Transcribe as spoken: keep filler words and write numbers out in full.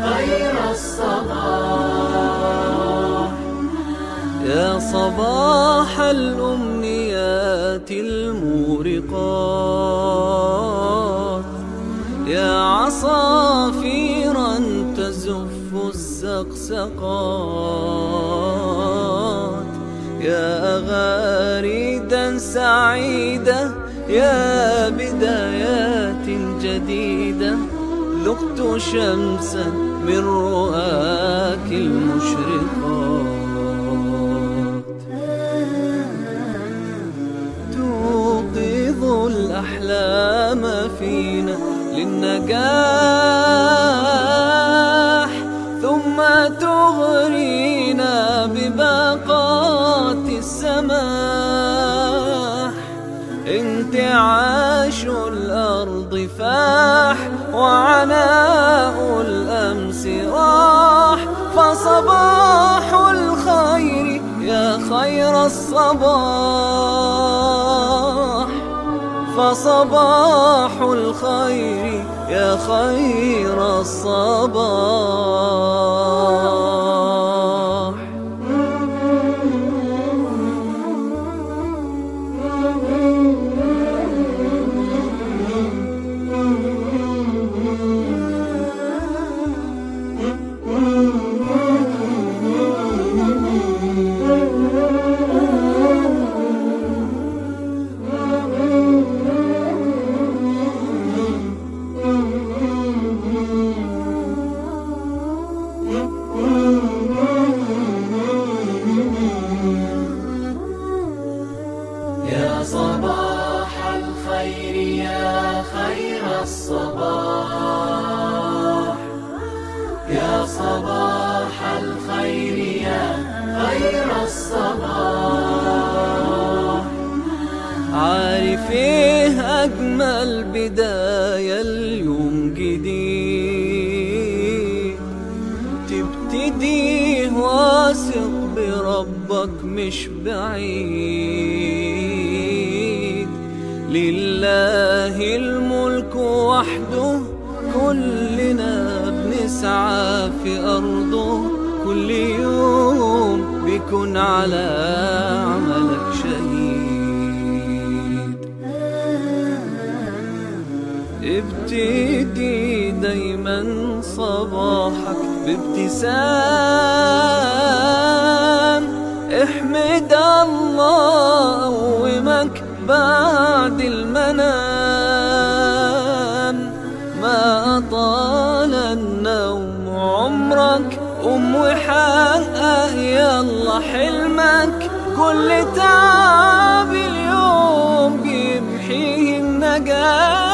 خير الصباح. يا صباح الأمنيات المورقات، يا عصافيرا تزف الزقزقات، يا أغاريدا سعيدة، يا بدايات جديدة. ذقت شمسا من رؤاك المشرقات، توقظ الأحلام فينا للنجاح، ثم تغرينا بباقات السماح. انتعاش الأرض فاح، وعناء الأمس راح، فصباح الخير يا خير الصباح، فصباح الخير يا خير الصباح. يا صباح الخير يا خير الصباح، يا صباح الخير يا خير الصباح. عارفيه أجمل بداية اليوم جديد، تبتديه واثق بربك مش بعيد. لله الملك وحده، كلنا بنسعى في أرضه. كل يوم بيكون على عملك شهيد. ابتدي دايما صباحك بابتسام، احمد الله قومك بعد المنام. ما أطال النوم عمرك، قم وحقق يلا حلمك. كل تعب اليوم بيمحيه النجاة.